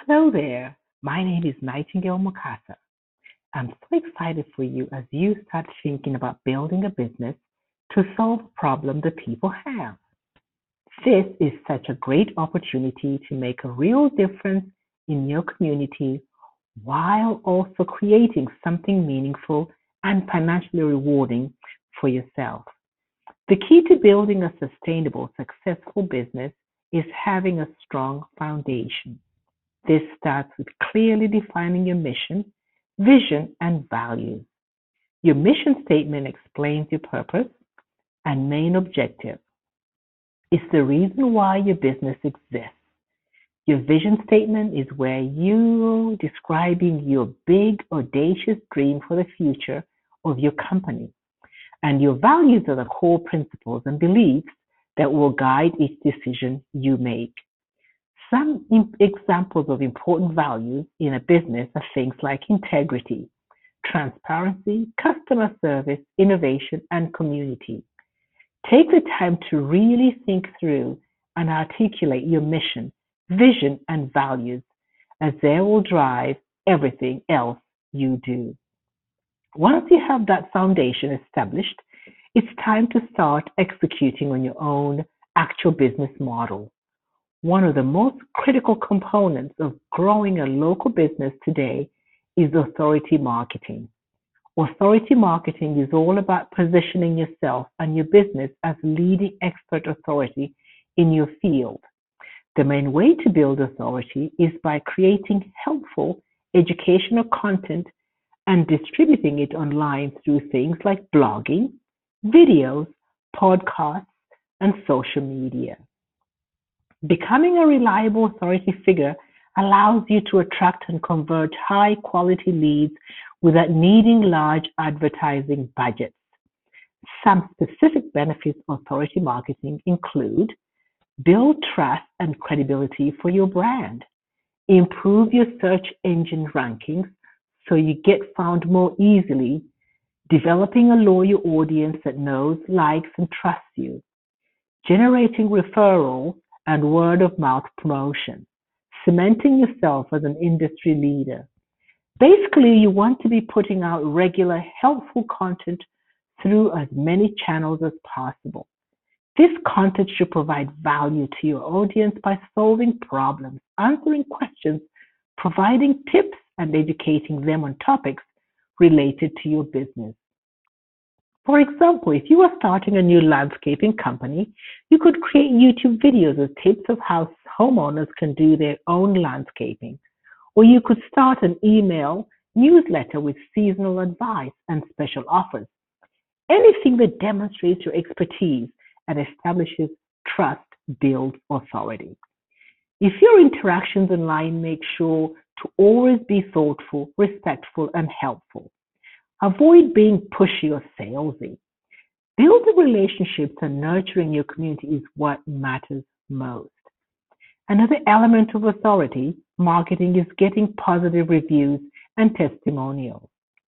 Hello there. My name is Nightingale Mukasa. I'm so excited for you as you start thinking about building a business to solve a problem that people have. This is such a great opportunity to make a real difference in your community while also creating something meaningful and financially rewarding for yourself. The key to building a sustainable, successful business is having a strong foundation. This starts with clearly defining your mission, vision, and values. Your mission statement explains your purpose and main objective. It's the reason why your business exists. Your vision statement is where you're describing your big, audacious dream for the future of your company. And your values are the core principles and beliefs that will guide each decision you make. Some examples of important values in a business are things like integrity, transparency, customer service, innovation, and community. Take the time to really think through and articulate your mission, vision, and values, as they will drive everything else you do. Once you have that foundation established, it's time to start executing on your own actual business model. One of the most critical components of growing a local business today is authority marketing. Authority marketing is all about positioning yourself and your business as leading expert authority in your field. The main way to build authority is by creating helpful educational content and distributing it online through things like blogging, videos, podcasts, and social media. Becoming a reliable authority figure allows you to attract and convert high quality leads without needing large advertising budgets. Some specific benefits of authority marketing include build trust and credibility for your brand, improve your search engine rankings so you get found more easily, developing a loyal audience that knows, likes, and trusts you, generating referrals and word of mouth promotion, cementing yourself as an industry leader. Basically, you want to be putting out regular, helpful content through as many channels as possible. This content should provide value to your audience by solving problems, answering questions, providing tips, and educating them on topics related to your business. For example, if you are starting a new landscaping company, you could create YouTube videos with tips of how homeowners can do their own landscaping. Or you could start an email newsletter with seasonal advice and special offers. Anything that demonstrates your expertise and establishes trust builds authority. If your interactions online, make sure to always be thoughtful, respectful, and helpful. Avoid being pushy or salesy. Building relationships and nurturing your community is what matters most. Another element of authority marketing is getting positive reviews and testimonials.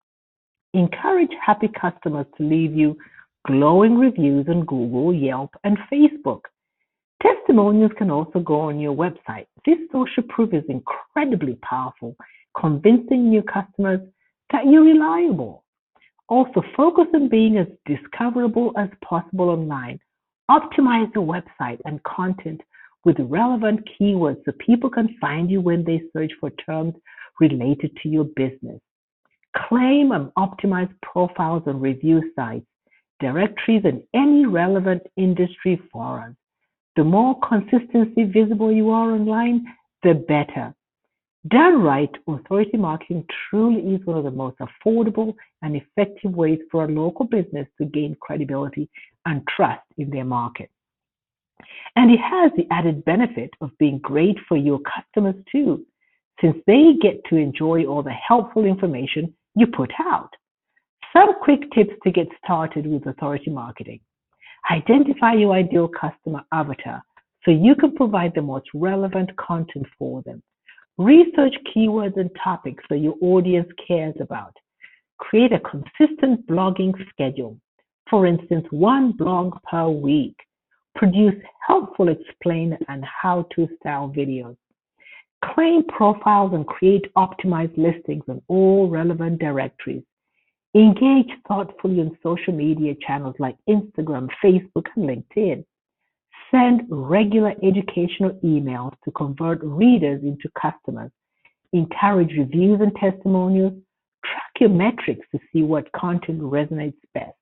Encourage happy customers to leave you glowing reviews on Google, Yelp, and Facebook. Testimonials can also go on your website. This social proof is incredibly powerful, convincing new customers that you're reliable. Also, focus on being as discoverable as possible online. Optimize your website and content with relevant keywords so people can find you when they search for terms related to your business. Claim and optimize profiles on review sites, directories, and any relevant industry forums. The more consistency visible you are online, the better. Done right, authority marketing truly is one of the most affordable and effective ways for a local business to gain credibility and trust in their market. And it has the added benefit of being great for your customers too, since they get to enjoy all the helpful information you put out. Some quick tips to get started with authority marketing. Identify your ideal customer avatar so you can provide the most relevant content for them. Research keywords and topics that your audience cares about. Create a consistent blogging schedule. For instance, one blog per week. Produce helpful explain and how-to style videos. Claim profiles and create optimized listings on all relevant directories. Engage thoughtfully on social media channels like Instagram, Facebook, and LinkedIn. Send regular educational emails to convert readers into customers. Encourage reviews and testimonials. Track your metrics to see what content resonates best.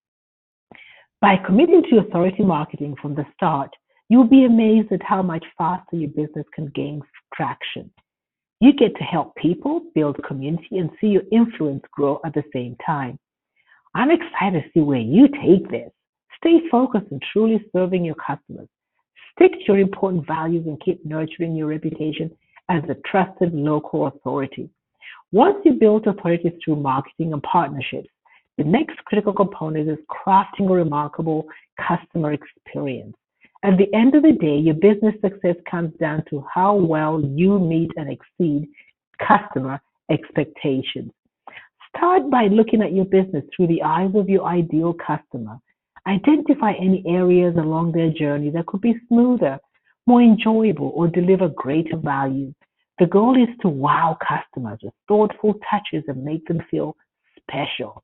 By committing to authority marketing from the start, you'll be amazed at how much faster your business can gain traction. You get to help people build community and see your influence grow at the same time. I'm excited to see where you take this. Stay focused on truly serving your customers. Stick to your important values and keep nurturing your reputation as a trusted local authority. Once you build authority through marketing and partnerships, the next critical component is crafting a remarkable customer experience. At the end of the day, your business success comes down to how well you meet and exceed customer expectations. Start by looking at your business through the eyes of your ideal customer. Identify any areas along their journey that could be smoother, more enjoyable, or deliver greater value. The goal is to wow customers with thoughtful touches and make them feel special.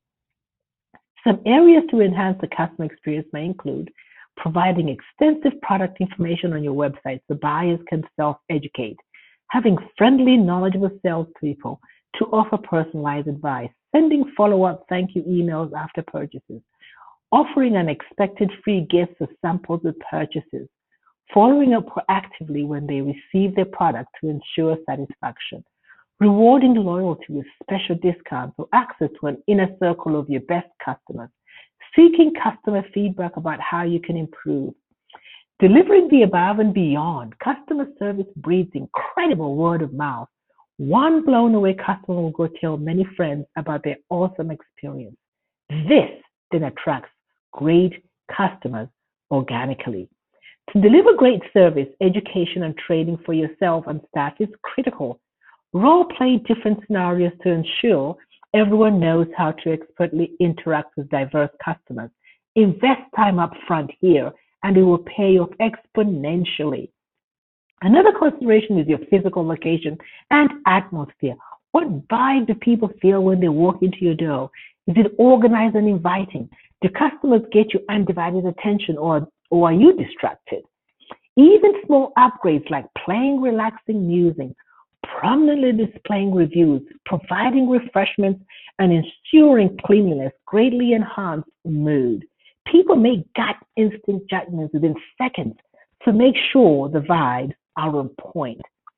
Some areas to enhance the customer experience may include providing extensive product information on your website so buyers can self-educate, having friendly, knowledgeable salespeople to offer personalized advice, sending follow-up thank you emails after purchases, offering unexpected free gifts or samples with purchases, following up proactively when they receive their product to ensure satisfaction, rewarding loyalty with special discounts or access to an inner circle of your best customers, seeking customer feedback about how you can improve, delivering the above and beyond. Customer service breeds incredible word of mouth. One blown away customer will go tell many friends about their awesome experience. This then attracts great customers organically. To deliver great service, education, and training for yourself and staff is critical. Role play different scenarios to ensure everyone knows how to expertly interact with diverse customers. Invest time up front here, and it will pay off exponentially. Another consideration is your physical location and atmosphere. What vibe do people feel when they walk into your door? Is it organized and inviting? Do customers get your undivided attention, or are you distracted? Even small upgrades like playing relaxing music, prominently displaying reviews, providing refreshments, and ensuring cleanliness greatly enhance mood. People make gut instinct judgments within seconds, so make sure the vibes are on point.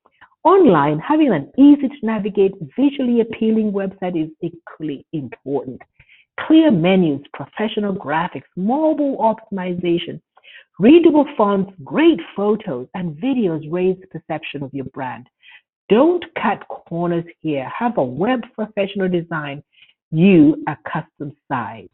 Online, having an easy to navigate, visually appealing website is equally important. Clear menus, professional graphics, mobile optimization, readable fonts, great photos, and videos raise the perception of your brand. Don't cut corners here. Have a web professional design you a custom site.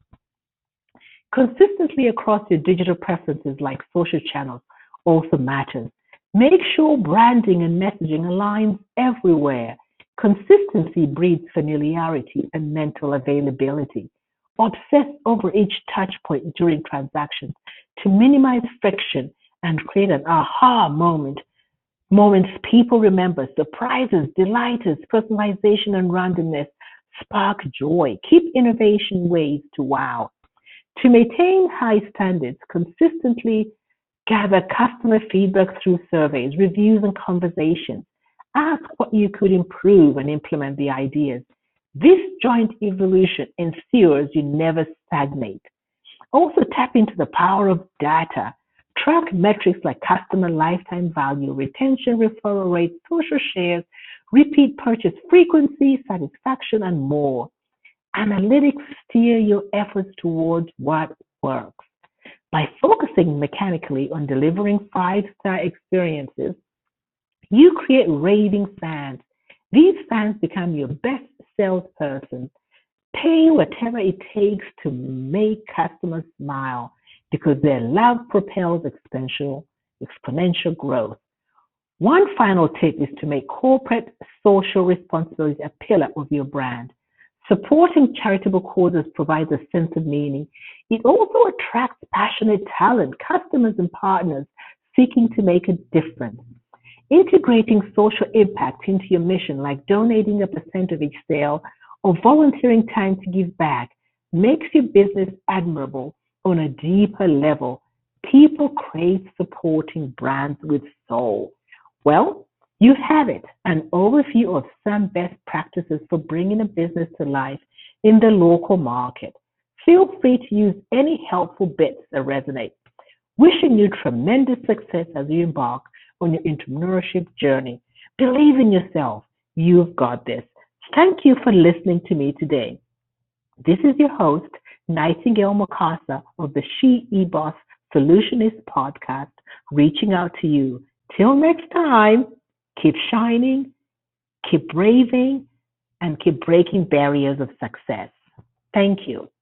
Consistently across your digital preferences like social channels also matters. Make sure branding and messaging aligns everywhere. Consistency breeds familiarity and mental availability. Obsess over each touch point during transactions to minimize friction and create an aha moments people remember. Surprises, delights, personalization, and randomness spark joy. Keep innovation ways to wow. To maintain high standards, consistently gather customer feedback through surveys, reviews, and conversations. Ask what you could improve and implement the ideas. This joint evolution ensures you never stagnate. Also, tap into the power of data. Track metrics like customer lifetime value, retention, referral rates, social shares, repeat purchase frequency, satisfaction, and more. Analytics steer your efforts towards what works. By focusing mechanically on delivering five-star experiences, you create raving fans. These fans become your best salesperson, paying whatever it takes to make customers smile because their love propels exponential growth. One final tip is to make corporate social responsibility a pillar of your brand. Supporting charitable causes provides a sense of meaning. It also attracts passionate talent, customers, and partners seeking to make a difference. Integrating social impact into your mission, like donating a percent of each sale or volunteering time to give back, makes your business admirable on a deeper level. People crave supporting brands with soul. Well, you have it, an overview of some best practices for bringing a business to life in the local market. Feel free to use any helpful bits that resonate. Wishing you tremendous success as you embark on your entrepreneurship journey. Believe in yourself. You've got this. Thank you for listening to me today. This is your host, Nightingale Mukasa of the She eBoss Solutionist podcast, reaching out to you. Till next time, keep shining, keep braving, and keep breaking barriers of success. Thank you.